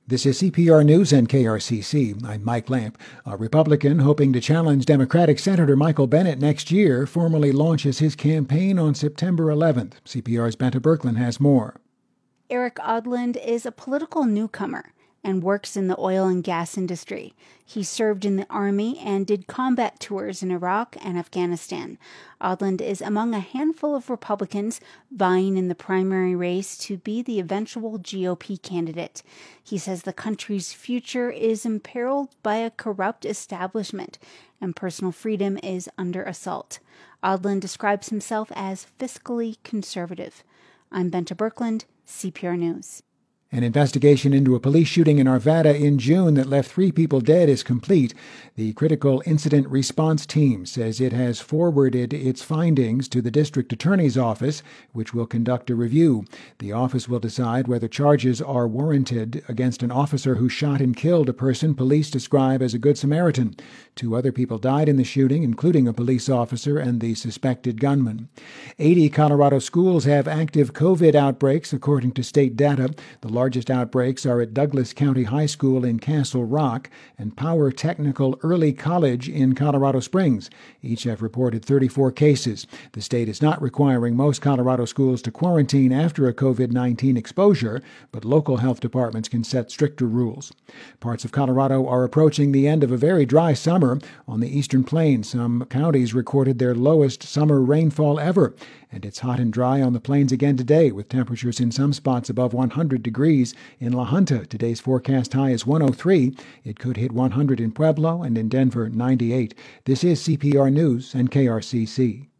This is CPR News and KRCC. I'm Mike Lamp. A Republican hoping to challenge Democratic Senator Michael Bennet next year formally launches his campaign on September 11th. CPR's Benta Berkland has more. Eric Odland is a political newcomer and works in the oil and gas industry. He served in the Army and did combat tours in Iraq and Afghanistan. Odland is among a handful of Republicans vying in the primary race to be the eventual GOP candidate. He says the country's future is imperiled by a corrupt establishment and personal freedom is under assault. Odland describes himself as fiscally conservative. I'm Benta Berkland, CPR News. An investigation into a police shooting in Arvada in June that left 3 people dead is complete. The Critical Incident Response Team says it has forwarded its findings to the District Attorney's Office, which will conduct a review. The office will decide whether charges are warranted against an officer who shot and killed a person police describe as a Good Samaritan. 2 other people died in the shooting, including a police officer and the suspected gunman. 80 Colorado schools have active COVID outbreaks, according to state data. The largest outbreaks are at Douglas County High School in Castle Rock and Power Technical Early College in Colorado Springs. Each have reported 34 cases. The state is not requiring most Colorado schools to quarantine after a COVID-19 exposure, but local health departments can set stricter rules. Parts of Colorado are approaching the end of a very dry summer. On the eastern plains, some counties recorded their lowest summer rainfall ever. And it's hot and dry on the plains again today, with temperatures in some spots above 100 degrees. In La Junta, today's forecast high is 103. It could hit 100 in Pueblo and in Denver, 98. This is CPR News and KRCC.